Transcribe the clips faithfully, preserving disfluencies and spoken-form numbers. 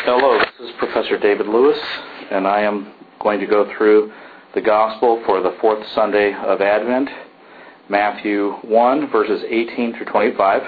Hello, this is Professor David Lewis, and I am going to go through the Gospel for the fourth Sunday of Advent, Matthew one, verses eighteen through twenty-five.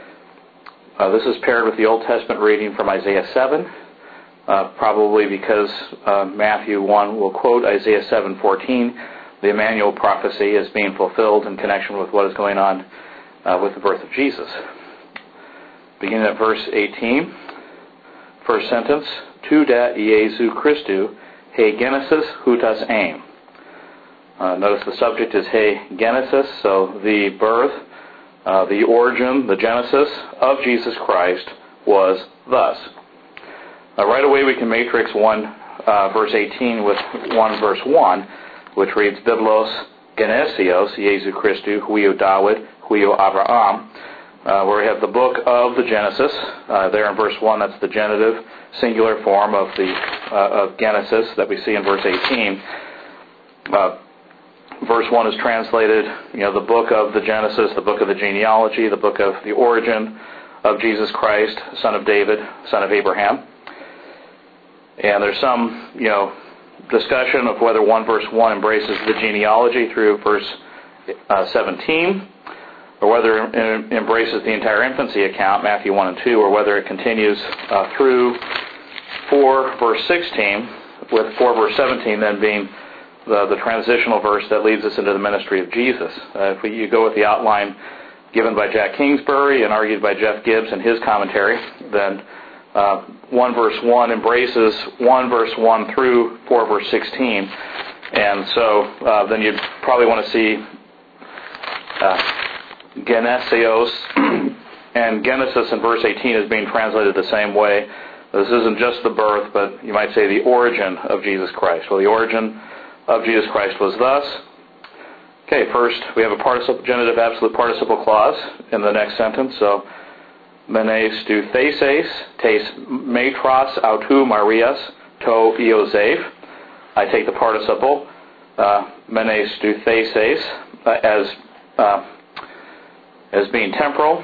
Uh, this is paired with the Old Testament reading from Isaiah seven, uh, probably because uh, Matthew one will quote Isaiah seven fourteen, the Emmanuel prophecy, as being fulfilled in connection with what is going on uh, with the birth of Jesus. Beginning at verse eighteen. First sentence, Tu dat Iesu Christu, he genesis hutas aim. Uh, notice the subject is he genesis, so the birth, uh, the origin, the genesis of Jesus Christ was thus. Uh, right away we can matrix one uh, verse eighteen with one verse one, which reads, Biblos genesios Iesu Christu, huio David, huio Abraham. Uh, where we have the book of the Genesis. Uh, there in verse one, that's the genitive, singular form of the uh, of Genesis that we see in verse eighteen. Uh, verse one is translated, you know, the book of the Genesis, the book of the genealogy, the book of the origin of Jesus Christ, son of David, son of Abraham. And there's some, you know, discussion of whether one verse one embraces the genealogy through verse uh, seventeen, or whether it embraces the entire infancy account, Matthew one and two, or whether it continues uh, through four verse sixteen, with four verse seventeen then being the, the transitional verse that leads us into the ministry of Jesus. Uh, if we, you go with the outline given by Jack Kingsbury and argued by Jeff Gibbs in his commentary, then uh, one verse one embraces one verse one through four verse sixteen, and so uh, then you'd probably want to see uh, Genesios and Genesis in verse eighteen is being translated the same way. This isn't just the birth, but you might say the origin of Jesus Christ. Well, the origin of Jesus Christ was thus. Okay, first we have a participle, genitive absolute participle clause in the next sentence. So, menes tu theses, tes metros autu Marias, to Iosef. I take the participle, uh, menes tu theses, uh, as uh, as being temporal.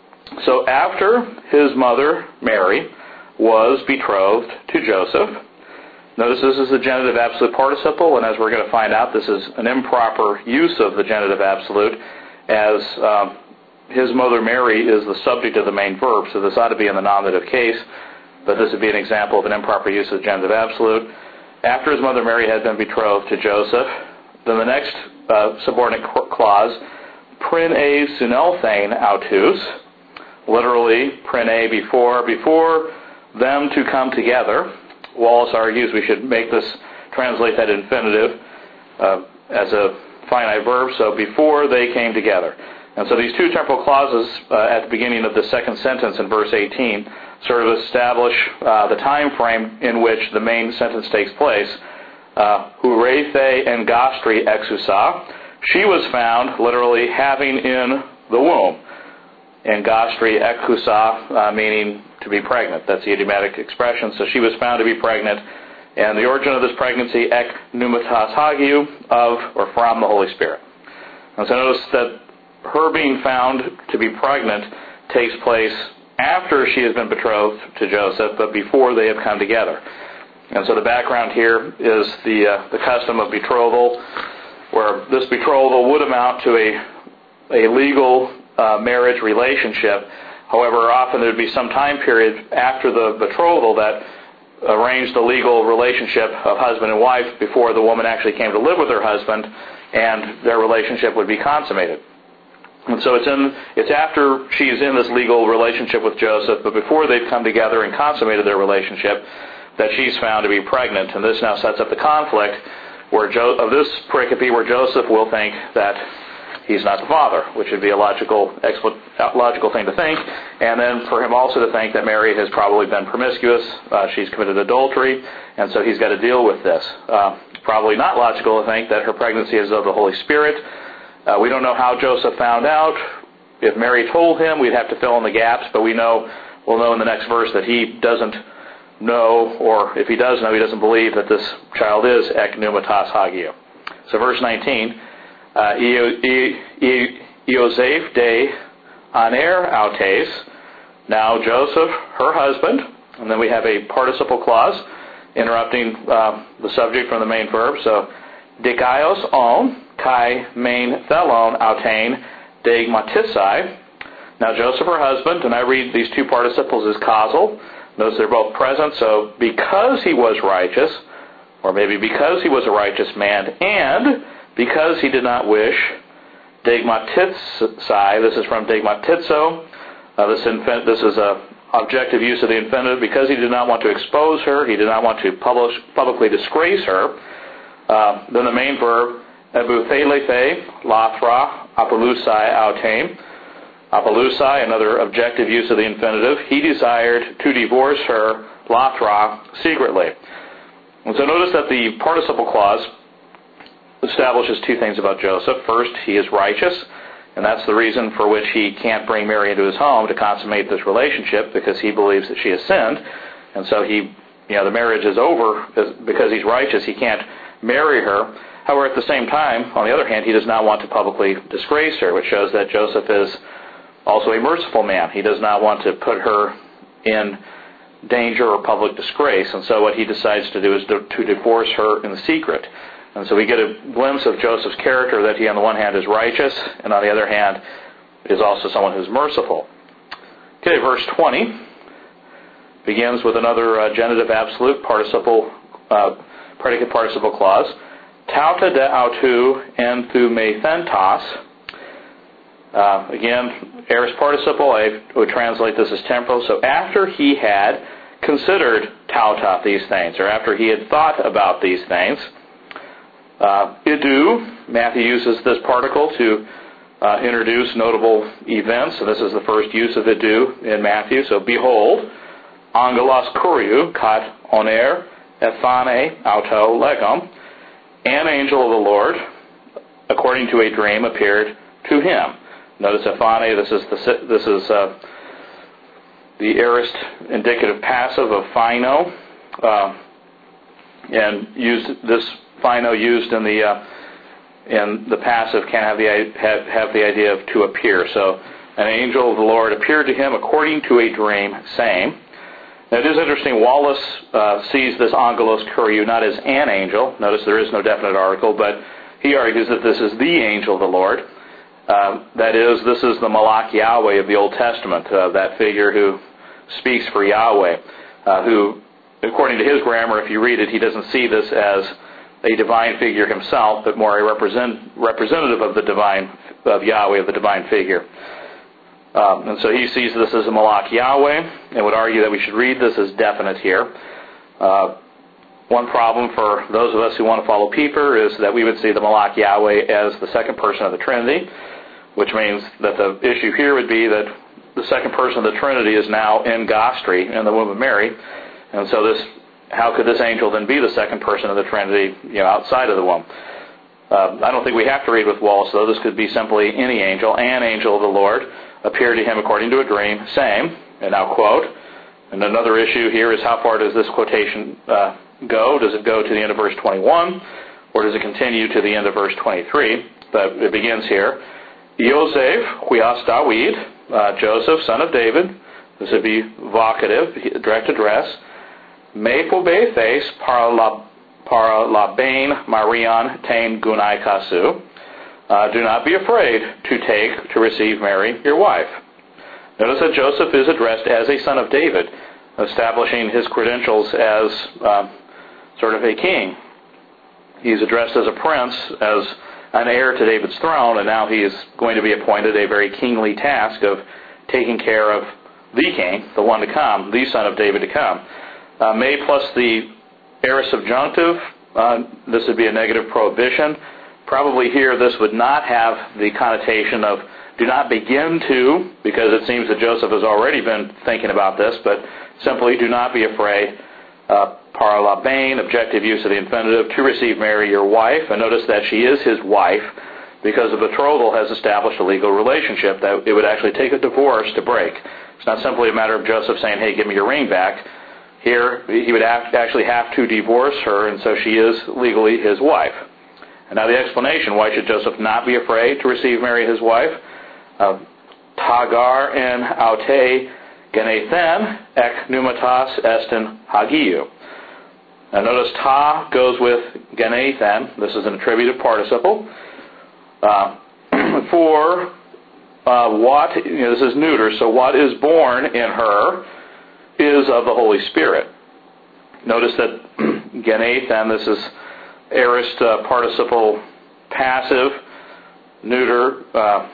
So after his mother, Mary, was betrothed to Joseph, notice this is the genitive absolute participle, and as we're going to find out, this is an improper use of the genitive absolute, as um, his mother Mary is the subject of the main verb, so this ought to be in the nominative case, but this would be an example of an improper use of the genitive absolute. After his mother Mary had been betrothed to Joseph, then the next uh, subordinate clause, Prin a sunelthane autus, literally prin a before, before them to come together. Wallace argues we should make this, translate that infinitive uh, as a finite verb, so before they came together. And so these two temporal clauses uh, at the beginning of the second sentence in verse eighteen sort of establish uh, the time frame in which the main sentence takes place. Uh, Hurethe and gastri exusa. She was found, literally, having in the womb. And gastri ekusa, uh, meaning to be pregnant. That's the idiomatic expression. So she was found to be pregnant. And the origin of this pregnancy, ek pneumatos hagiou, of or from the Holy Spirit. And so notice that her being found to be pregnant takes place after she has been betrothed to Joseph, but before they have come together. And so the background here is the uh, the custom of betrothal, where this betrothal would amount to a a legal uh, marriage relationship. However, often there would be some time period after the betrothal that arranged the legal relationship of husband and wife before the woman actually came to live with her husband, and their relationship would be consummated. And so it's in it's after she's in this legal relationship with Joseph, but before they've come together and consummated their relationship, that she's found to be pregnant. And this now sets up the conflict where jo- of this pericope where Joseph will think that he's not the father, which would be a logical expl- logical thing to think, and then for him also to think that Mary has probably been promiscuous, uh, she's committed adultery, and so he's got to deal with this. Uh, probably not logical to think that her pregnancy is of the Holy Spirit. Uh, we don't know how Joseph found out. If Mary told him, we'd have to fill in the gaps, but we know, we'll know in the next verse that he doesn't know, or if he does know, he doesn't believe that this child is ek pneumatos hagiou. So verse nineteen, Iosef de aner autes. Now Joseph, her husband, And then we have a participle clause interrupting uh, the subject from the main verb. So, dikaios on, kai main thelon autain, degmatisai. Now Joseph, her husband, and I read these two participles as causal. Notice they're both present. So, because he was righteous, or maybe because he was a righteous man, and because he did not wish, degmatitsai, this is from degmatitso. Uh, this, infin- this is a objective use of the infinitive. Because he did not want to expose her, he did not want to publish, publicly disgrace her. Uh, then the main verb, ebuthelefe, lathra, apolusai, autem. Apolusai, another objective use of the infinitive. He desired to divorce her, lathra, secretly. And so notice that the participle clause establishes two things about Joseph. First, he is righteous, and that's the reason for which he can't bring Mary into his home to consummate this relationship, because he believes that she has sinned. And so he, you know, the marriage is over because he's righteous. He can't marry her. However, at the same time, on the other hand, he does not want to publicly disgrace her, which shows that Joseph is also a merciful man. He does not want to put her in danger or public disgrace, and so what he decides to do is to, to divorce her in secret. And so we get a glimpse of Joseph's character, that he on the one hand is righteous, and on the other hand is also someone who's merciful. Okay, verse twenty begins with another uh, genitive absolute participle, uh, predicate participle clause. Tauta de autu enthumethentos. Uh, again, aorist participle, I would translate this as temporal. So after he had considered tauta, these things, or after he had thought about these things, uh, idu, Matthew uses this particle to uh, introduce notable events, and this is the first use of idu in Matthew. So behold, angelos kuriou, kat oner, ethane auto legum, an angel of the Lord, according to a dream, appeared to him. Notice ephane, this is the this is uh, the aorist indicative passive of phino, uh, and used this phino used in the uh, in the passive can have the have, have the idea of to appear. So an angel of the Lord appeared to him according to a dream, saying. Now it is interesting. Wallace uh, sees this angelos kuriou not as an angel. Notice there is no definite article, but he argues that this is the angel of the Lord. Uh, that is, this is the Malach Yahweh of the Old Testament, uh, that figure who speaks for Yahweh, uh, who, according to his grammar, if you read it, he doesn't see this as a divine figure himself, but more a represent, representative of the divine, of Yahweh, of the divine figure. Um, and so he sees this as a Malach Yahweh, and would argue that we should read this as definite here. Uh, One problem for those of us who want to follow Pieper is that we would see the Malach Yahweh as the second person of the Trinity, which means that the issue here would be that the second person of the Trinity is now in Gostri, in the womb of Mary, and so this, how could this angel then be the second person of the Trinity, you know, outside of the womb? Uh, I don't think we have to read with Wallace, though. This could be simply any angel. An angel of the Lord appeared to him according to a dream, saying, and now quote, and another issue here is how far does this quotation uh, go? Does it go to the end of verse twenty-one, or does it continue to the end of verse twenty-three? But it begins here. Yosef, huias Dawid, uh, Joseph, son of David. This would be vocative, direct address. Me pobethes para la para la bain Marian tain gunai kasu. Uh, do not be afraid to take, to receive Mary, your wife. Notice that Joseph is addressed as a son of David, establishing his credentials as uh, sort of a king. He's addressed as a prince, as an heir to David's throne, and now he is going to be appointed a very kingly task of taking care of the king, the one to come, the son of David to come. Uh, may plus the aorist subjunctive, uh, this would be a negative prohibition. Probably here this would not have the connotation of do not begin to, because it seems that Joseph has already been thinking about this, but simply do not be afraid. Uh, par la bain, objective use of the infinitive, to receive Mary, your wife. And notice that she is his wife, because the betrothal has established a legal relationship that it would actually take a divorce to break. It's not simply a matter of Joseph saying, hey, give me your ring back. Here, he would have, actually have to divorce her, and so she is legally his wife. And now the explanation, why should Joseph not be afraid to receive Mary, his wife? Uh, Tagar en aute Genethen ek pneumatos estin hagiou. Now notice ta goes with genethen. This is an attributive participle. Uh, for uh, what, you know, this is neuter, so what is born in her is of the Holy Spirit. Notice that genethen, this is aorist uh, participle passive, neuter, uh,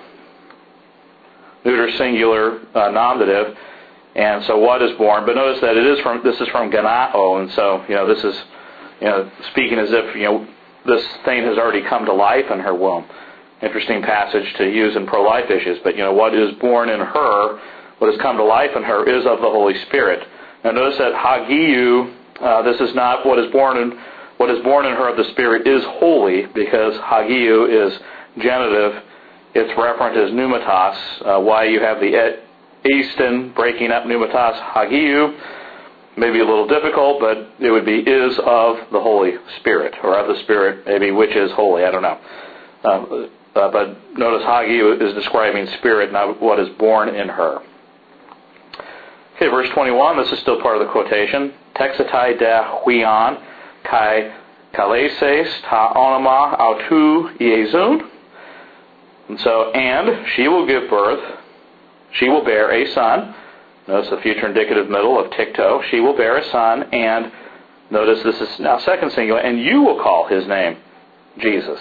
neuter singular uh, nominative, and so what is born. But notice that it is from this is from genao, and so you know this is you know speaking as if you know this thing has already come to life in her womb. Interesting passage to use in pro-life issues. But you know what is born in her, what has come to life in her, is of the Holy Spirit. Now notice that hagiou, uh, this is not what is born in what is born in her of the Spirit is holy, because hagiou is genitive. Its referent is pneumatos. Uh, why you have the estin breaking up pneumatos hagiou may be a little difficult, but it would be is of the Holy Spirit, or of the Spirit, maybe which is holy. I don't know. Um, uh, but notice hagiou is describing Spirit, not what is born in her. Okay, verse twenty-one. This is still part of the quotation. Texatai de huion kai kaleses ta onoma autu iezun. And so, and she will give birth, she will bear a son. Notice the future indicative middle of tikto. She will bear a son, and notice this is now second singular, and you will call his name Jesus.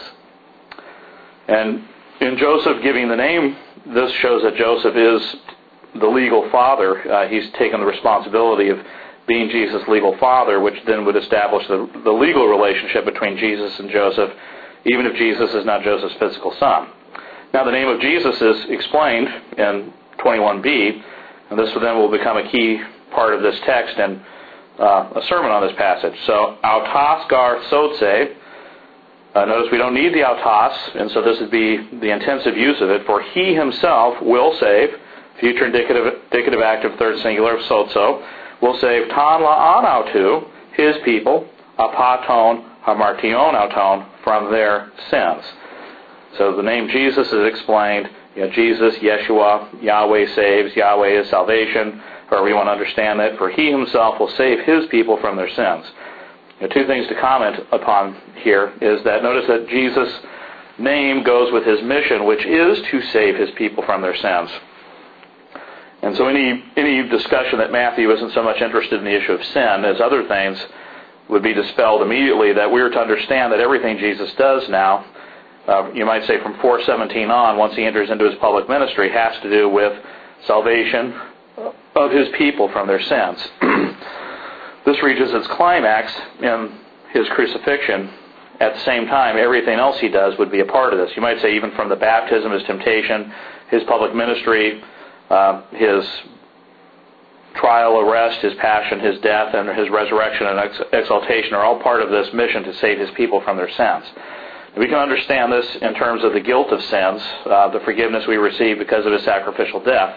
And in Joseph giving the name, this shows that Joseph is the legal father. Uh, he's taken the responsibility of being Jesus' legal father, which then would establish the, the legal relationship between Jesus and Joseph, even if Jesus is not Joseph's physical son. Now the name of Jesus is explained in twenty-one b, and this then will become a key part of this text and uh, a sermon on this passage. So, autos gar sotse, uh, notice we don't need the autos, and so this would be the intensive use of it, for he himself will save, future indicative, indicative active third singular, sotso, will save ton la'an autu, his people, apaton hamartion auton, from their sins. So the name Jesus is explained, you know, Jesus, Yeshua, Yahweh saves, Yahweh is salvation, however you want to understand that, for he himself will save his people from their sins. You know, two things to comment upon here is that notice that Jesus' name goes with his mission, which is to save his people from their sins. And so any any discussion that Matthew isn't so much interested in the issue of sin as other things would be dispelled immediately, that we are to understand that everything Jesus does now, Uh, you might say from four seventeen on, once he enters into his public ministry, has to do with salvation of his people from their sins. This reaches its climax in his crucifixion. At the same time, everything else he does would be a part of this. You might say even from the baptism, his temptation, his public ministry, uh, his trial, arrest, his passion, his death, and his resurrection and ex- exaltation are all part of this mission to save his people from their sins. We can understand this in terms of the guilt of sins, uh, the forgiveness we receive because of his sacrificial death.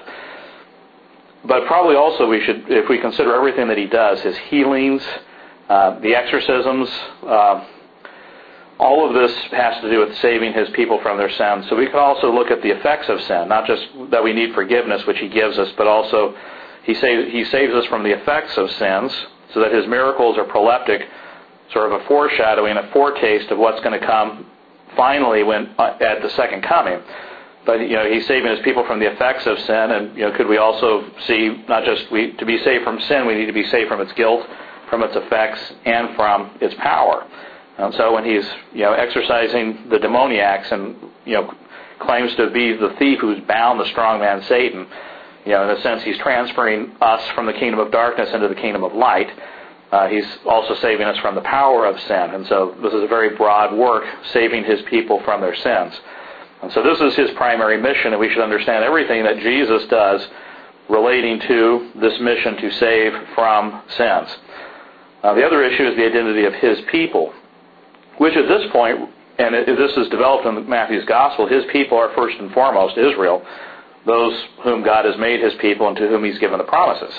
But probably also we should, if we consider everything that he does, his healings, uh, the exorcisms, uh, all of this has to do with saving his people from their sins. So we can also look at the effects of sin, not just that we need forgiveness, which he gives us, but also he, save, he saves us from the effects of sins, so that his miracles are proleptic, sort of a foreshadowing, a foretaste of what's going to come finally when uh, at the second coming. But you know, he's saving his people from the effects of sin, and you know, could we also see not just we to be saved from sin, we need to be saved from its guilt, from its effects, and from its power. And so when he's you know exorcising the demoniacs and you know claims to be the thief who's bound the strong man Satan, you know, in a sense he's transferring us from the kingdom of darkness into the kingdom of light. Uh, he's also saving us from the power of sin. And so this is a very broad work, saving his people from their sins. And so this is his primary mission, and we should understand everything that Jesus does relating to this mission to save from sins. Uh, the other issue is the identity of his people, which at this point, and it, this is developed in Matthew's Gospel, his people are first and foremost Israel, those whom God has made his people and to whom he's given the promises.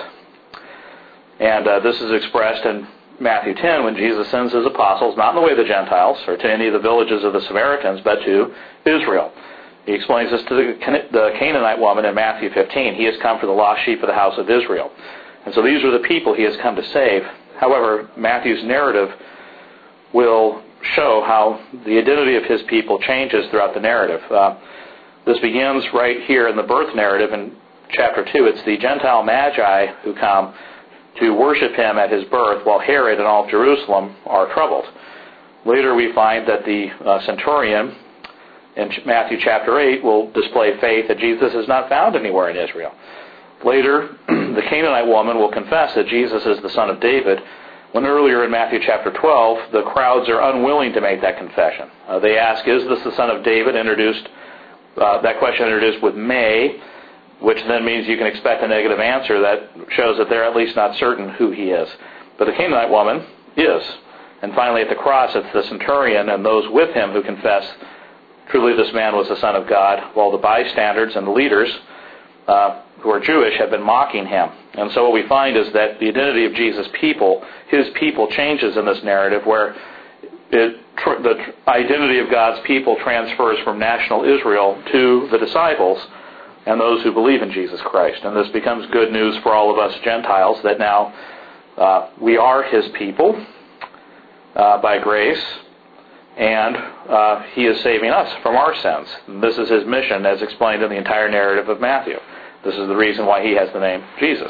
And uh, this is expressed in Matthew ten when Jesus sends his apostles, not in the way of the Gentiles or to any of the villages of the Samaritans, but to Israel. He explains this to the, the Canaanite woman in Matthew fifteen. He has come for the lost sheep of the house of Israel. And so these are the people he has come to save. However, Matthew's narrative will show how the identity of his people changes throughout the narrative. Uh, this begins right here in the birth narrative in chapter two. It's the Gentile Magi who come to worship him at his birth, while Herod and all of Jerusalem are troubled. Later we find that the uh, centurion in Matthew chapter eight will display faith that Jesus is not found anywhere in Israel. Later, the Canaanite woman will confess that Jesus is the son of David, when earlier in Matthew chapter twelve, the crowds are unwilling to make that confession. Uh, they ask, is this the son of David? Introduced uh, that question introduced with may, which then means you can expect a negative answer that shows that they're at least not certain who he is. But the Canaanite woman is. And finally at the cross, it's the centurion and those with him who confess, truly this man was the Son of God, while the bystanders and the leaders uh, who are Jewish have been mocking him. And so what we find is that the identity of Jesus' people, his people, changes in this narrative, where it, tr- the tr- identity of God's people transfers from national Israel to the disciples and those who believe in Jesus Christ. And this becomes good news for all of us Gentiles, that now uh, we are his people uh, by grace, and uh, he is saving us from our sins. And this is his mission, as explained in the entire narrative of Matthew. This is the reason why he has the name Jesus.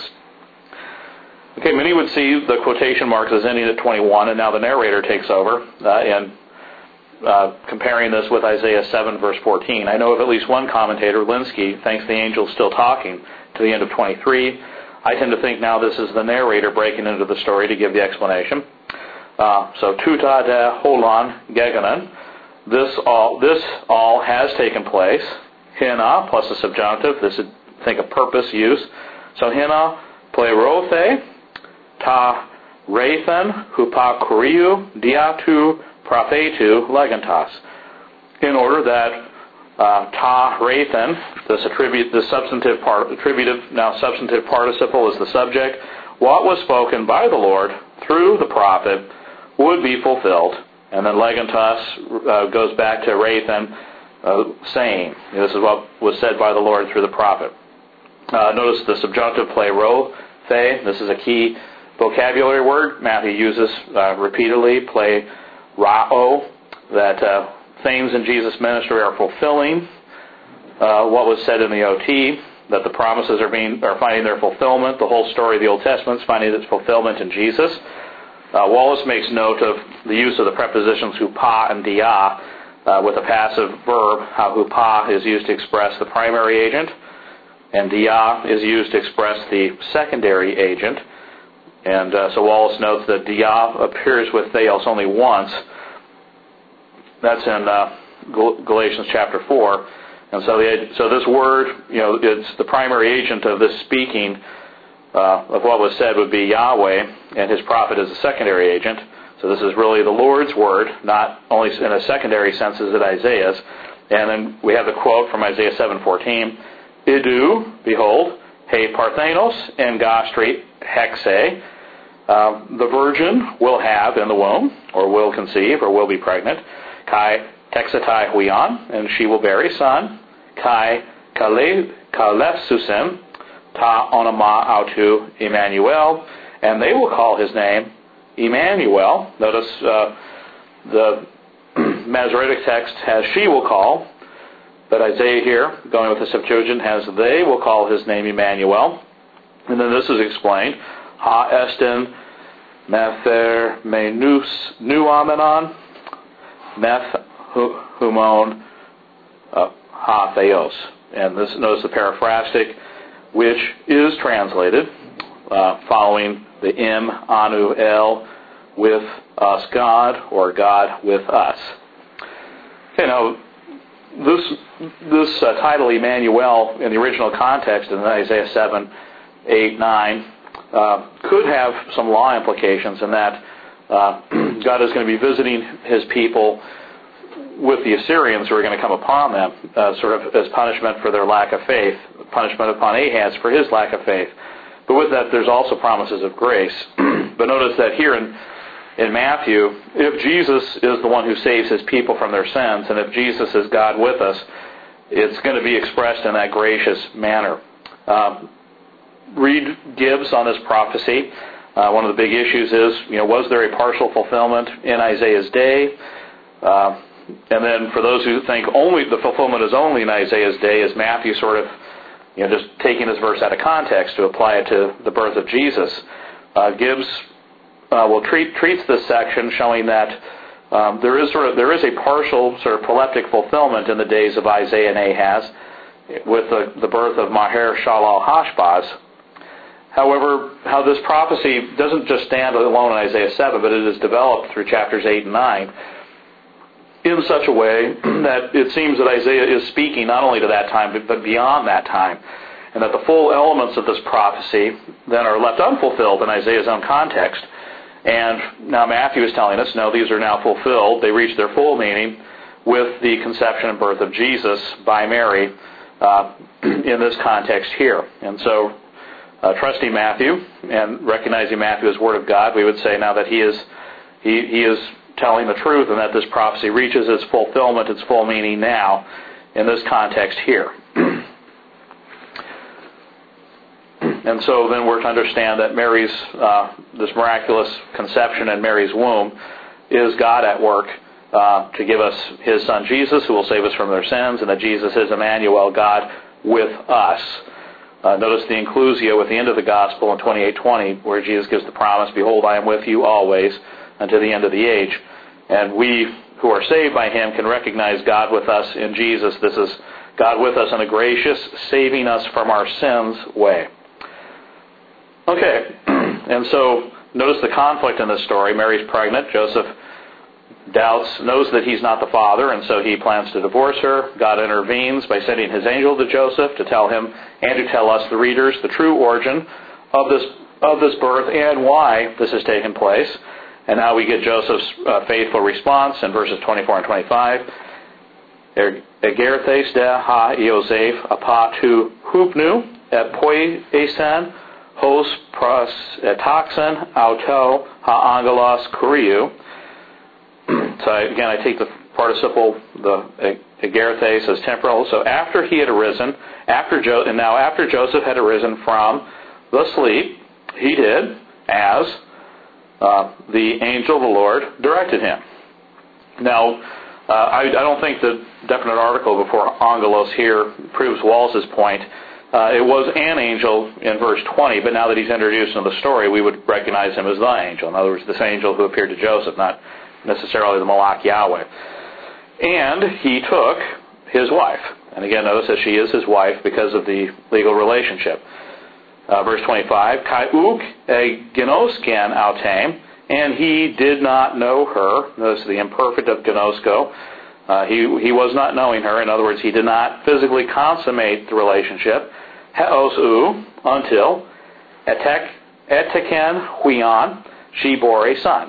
Okay, many would see the quotation marks as ending at twenty-one, and now the narrator takes over uh, in uh, comparing this with Isaiah seven, verse fourteen. I know of at least one commentator, Linsky, thinks the angel's still talking to the end of twenty-three. I tend to think now this is the narrator breaking into the story to give the explanation. Uh, so, tuta de holon geganon. This all, this all has taken place. Hina plus a subjunctive. This is, think of purpose, use. So, hina plerothe ta rathan hupa kuriu diatu prophetu legantas. In order that uh, ta rathan, this attribute, the substantive part, attributive, now substantive participle is the subject. What was spoken by the Lord through the prophet would be fulfilled. And then legantas uh, goes back to Rathan uh, saying. This is what was said by the Lord through the prophet. Uh, notice the subjunctive plero the. This is a key vocabulary word Matthew uses uh, repeatedly. Play rao, that uh, things in Jesus' ministry are fulfilling uh, what was said in the O T, that the promises are being are finding their fulfillment. The whole story of the Old Testament is finding its fulfillment in Jesus. Uh, Wallace makes note of the use of the prepositions hupa and dia uh, with a passive verb, how hupa is used to express the primary agent, and dia is used to express the secondary agent. And uh, so Wallace notes that dia appears with theos only once. That's in uh, Galatians chapter four. And so, the, so this word, you know, it's the primary agent of this speaking uh, of what was said would be Yahweh, and his prophet is a secondary agent. So this is really the Lord's word, not only in a secondary sense as it Isaiah's. And then we have the quote from Isaiah seven fourteen, Idu, behold, he parthenos en gastri hexe. Uh, the virgin will have in the womb, or will conceive, or will be pregnant. Kai texatai huion, and she will bear a son. Kai kalefsusim ta onoma autu Emmanuel, and they will call his name Emmanuel. Notice uh, the Masoretic text has she will call, but Isaiah here, going with the Septuagint, has they will call his name Emmanuel. And then this is explained. Ha estin mether menus nuamenon meth humon uh, ha theos. And this, notice the paraphrastic, which is translated uh, following the im, anu, el, with us God, or God with us. Okay, now this this uh, title Emmanuel in the original context in Isaiah seven, eight, nine uh, could have some law implications in that uh, God is going to be visiting his people with the Assyrians who are going to come upon them, uh, sort of as punishment for their lack of faith, punishment upon Ahaz for his lack of faith. But with that, there's also promises of grace. But notice that here in in Matthew, if Jesus is the one who saves his people from their sins, and if Jesus is God with us, it's going to be expressed in that gracious manner. Um, read Gibbs on this prophecy. Uh, one of the big issues is, you know, was there a partial fulfillment in Isaiah's day? Uh, and then for those who think only the fulfillment is only in Isaiah's day, is Matthew sort of, you know, just taking this verse out of context to apply it to the birth of Jesus? Uh, Gibbs uh, will treat treats this section, showing that um, there is sort of there is a partial sort of proleptic fulfillment in the days of Isaiah and Ahaz, with the, the birth of Maher Shalal Hashbaz. However, how this prophecy doesn't just stand alone in Isaiah seven, but it is developed through chapters eight and nine in such a way that it seems that Isaiah is speaking not only to that time, but, but beyond that time, and that the full elements of this prophecy then are left unfulfilled in Isaiah's own context. And now Matthew is telling us, no, these are now fulfilled. They reach their full meaning with the conception and birth of Jesus by Mary uh, in this context here. And so, Uh, trusting Matthew and recognizing Matthew as Word of God, we would say now that he is he, he is telling the truth, and that this prophecy reaches its fulfillment, its full meaning now in this context here. And so then we're to understand that Mary's uh, this miraculous conception in Mary's womb is God at work uh, to give us His Son Jesus, who will save us from their sins, and that Jesus is Emmanuel, God with us. Uh, notice the inclusio at the end of the Gospel in twenty-eight twenty, where Jesus gives the promise, "Behold, I am with you always unto the end of the age." And we who are saved by Him can recognize God with us in Jesus. This is God with us in a gracious, saving us from our sins way. Okay, and so notice the conflict in this story. Mary's pregnant. Joseph doubts, knows that he's not the father, and so he plans to divorce her. God intervenes by sending His angel to Joseph to tell him and to tell us, the readers, the true origin of this of this birth and why this has taken place. And now we get Joseph's uh, faithful response in verses twenty-four and twenty-five. Egerthes de ha Iosef apatu hupnu et poiesen hos pros etaxen auto ha angelos kuriu. So I, again, I take the participle, the egerthes, as temporal. So after he had arisen, after jo- and now after Joseph had arisen from the sleep, he did as uh, the angel of the Lord directed him. Now, uh, I, I don't think the definite article before angelos here proves Walls' point. Uh, it was an angel in verse twenty, but now that he's introduced into the story, we would recognize him as the angel. In other words, this angel who appeared to Joseph, not necessarily the Malach Yahweh. And he took his wife. And again, notice that she is his wife because of the legal relationship. Uh, verse twenty-five, Kai uk e genosken autem, and he did not know her. Notice the imperfect of genosko. Uh, he, he was not knowing her. In other words, he did not physically consummate the relationship. Heos u, until etek eteken huion, she bore a son.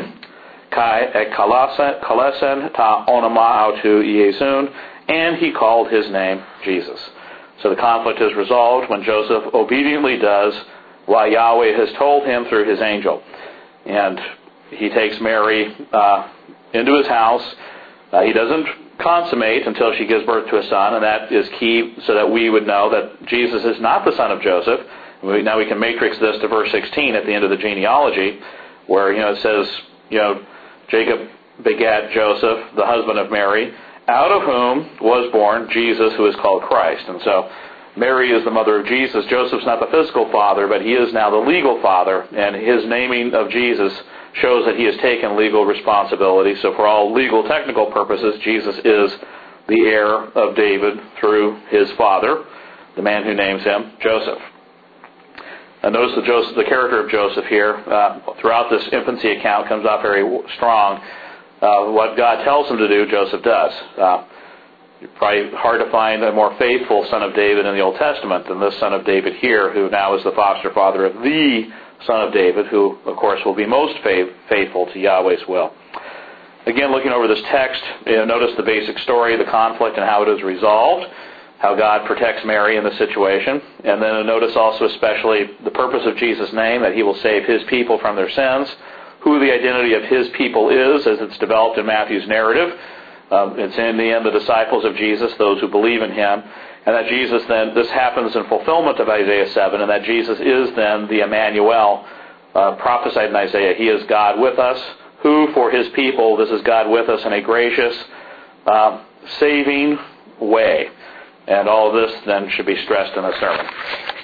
Kai et kalesen ta onoma autu Iesun, and he called his name Jesus. So the conflict is resolved when Joseph obediently does what Yahweh has told him through His angel. And he takes Mary uh, into his house. Uh, he doesn't consummate until she gives birth to a son, and that is key so that we would know that Jesus is not the son of Joseph. We, now we can matrix this to verse sixteen at the end of the genealogy, where you know it says, you know, Jacob begat Joseph, the husband of Mary, out of whom was born Jesus, who is called Christ. And so Mary is the mother of Jesus. Joseph's not the physical father, but he is now the legal father, and his naming of Jesus shows that he has taken legal responsibility. So for all legal technical purposes, Jesus is the heir of David through his father, the man who names him Joseph. And notice the, Joseph, the character of Joseph here, uh, throughout this infancy account, comes out very strong. Uh, what God tells him to do, Joseph does. Uh, it's probably hard to find a more faithful son of David in the Old Testament than this son of David here, who now is the foster father of the son of David, who, of course, will be most faith, faithful to Yahweh's will. Again, looking over this text, you know, notice the basic story, the conflict, and how it is resolved, how God protects Mary in the situation. And then notice also especially the purpose of Jesus' name, that He will save His people from their sins, who the identity of His people is as it's developed in Matthew's narrative, Um, it's in the end the disciples of Jesus, those who believe in him, and that Jesus then, this happens in fulfillment of Isaiah seven, and that Jesus is then the Emmanuel uh, prophesied in Isaiah. He is God with us, who for his people, this is God with us in a gracious, uh, saving way. And all of this then should be stressed in the sermon.